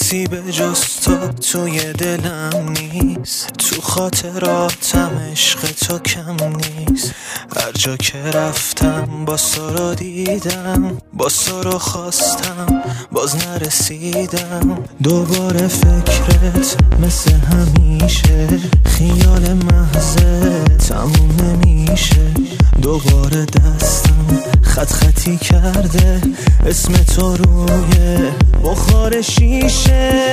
کسی به جز تو توی دلم نیست، تو خاطراتم عشق تو کم نیست. هر جا که رفتم با سارو دیدم، با سارو خواستم باز نرسیدم. دوباره فکرت مثل همیشه، خیال محضه تموم نمیشه. دوباره دستم خط خطی کرده اسم تو روی بخار شیشه.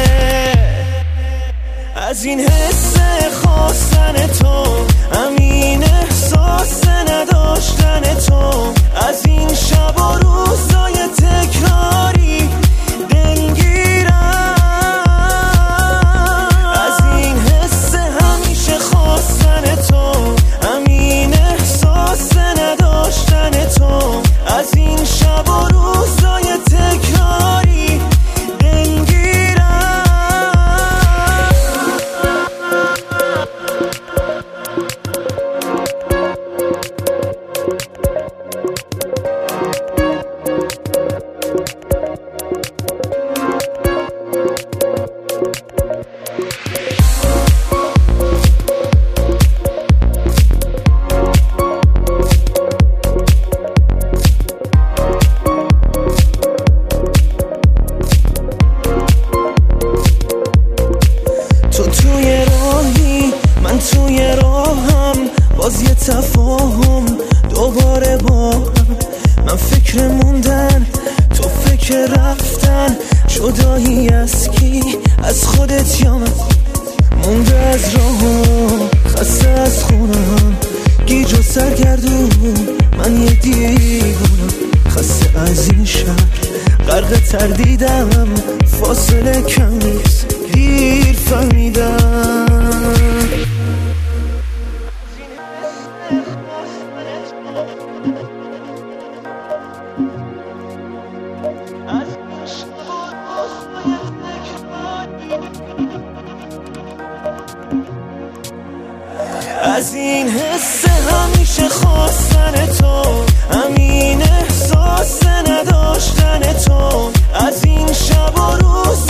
از این حس خواستن تو، همین احساس نداشتن تو، از این شب و روزای تکراری دلگیرم. از این حس همیشه خواستن تو، همین احساس نداشتن تو، از این شب و روزای تکراری دلگیرم. توی راهی من توی راهم، باز یه تفاهم دوباره با هم. من فکر موندن تو فکر رفتن، جدایی از کی؟ از خودت یا من؟ مونده از راهم، خسته از خونم، گیج و سرگردون من یه دیوونم. خسته از این شهر غرق تردیدم، فاصله کم نیست دیر فهمیدم. از این حس همیشه خواستن تو، همین احساس نداشتن تو، از این شب و روز